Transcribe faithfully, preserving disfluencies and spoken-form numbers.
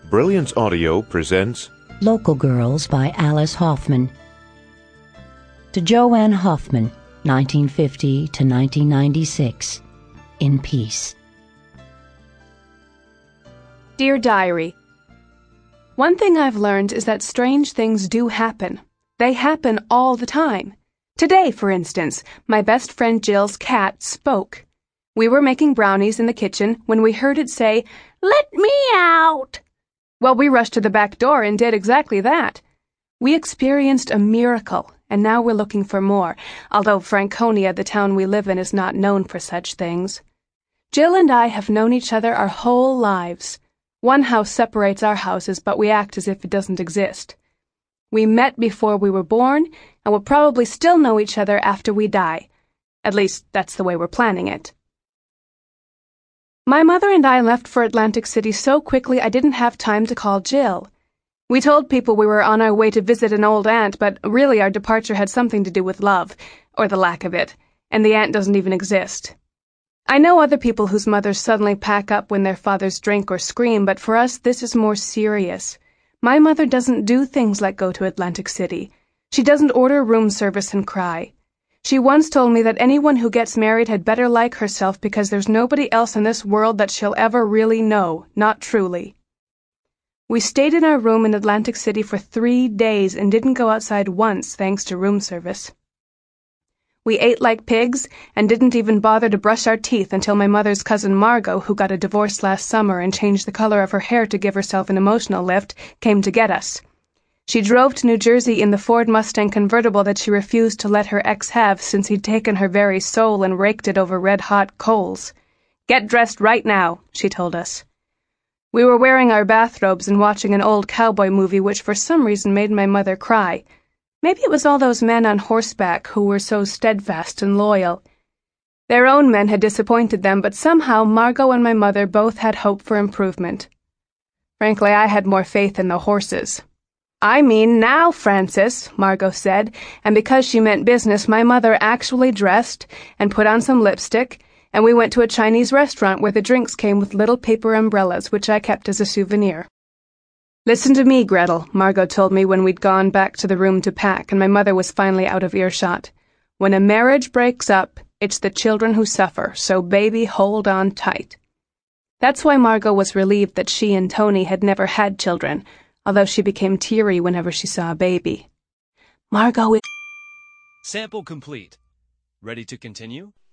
Brilliance Audio presents Local Girls by Alice Hoffman. To Joanne Hoffman, nineteen fifty to nineteen ninety-six. In peace. Dear Diary, one thing I've learned is that strange things do happen. They happen all the time. Today, for instance, my best friend Jill's cat spoke. We were making brownies in the kitchen when we heard it say, "Let me out!" Well, we rushed to the back door and did exactly that. We experienced a miracle, and now we're looking for more, although Franconia, the town we live in, is not known for such things. Jill and I have known each other our whole lives. One house separates our houses, but we act as if it doesn't exist. We met before we were born, and will probably still know each other after we die. At least, that's the way we're planning it. My mother and I left for Atlantic City so quickly I didn't have time to call Jill. We told people we were on our way to visit an old aunt, but really our departure had something to do with love, or the lack of it, and the aunt doesn't even exist. I know other people whose mothers suddenly pack up when their fathers drink or scream, but for us this is more serious. My mother doesn't do things like go to Atlantic City. She doesn't order room service and cry. She once told me that anyone who gets married had better like herself because there's nobody else in this world that she'll ever really know, not truly. We stayed in our room in Atlantic City for three days and didn't go outside once thanks to room service. We ate like pigs and didn't even bother to brush our teeth until my mother's cousin Margot, who got a divorce last summer and changed the color of her hair to give herself an emotional lift, came to get us. She drove to New Jersey in the Ford Mustang convertible that she refused to let her ex have since he'd taken her very soul and raked it over red-hot coals. "Get dressed right now," she told us. We were wearing our bathrobes and watching an old cowboy movie which for some reason made my mother cry. Maybe it was all those men on horseback who were so steadfast and loyal. Their own men had disappointed them, but somehow Margot and my mother both had hope for improvement. Frankly, I had more faith in the horses. "I mean now, Frances," Margot said, and because she meant business, my mother actually dressed and put on some lipstick, and we went to a Chinese restaurant where the drinks came with little paper umbrellas, which I kept as a souvenir. "Listen to me, Gretel," Margot told me when we'd gone back to the room to pack and my mother was finally out of earshot. "When a marriage breaks up, it's the children who suffer, so baby, hold on tight." That's why Margot was relieved that she and Tony had never had children, although she became teary whenever she saw a baby. Margot is... Sample complete. Ready to continue?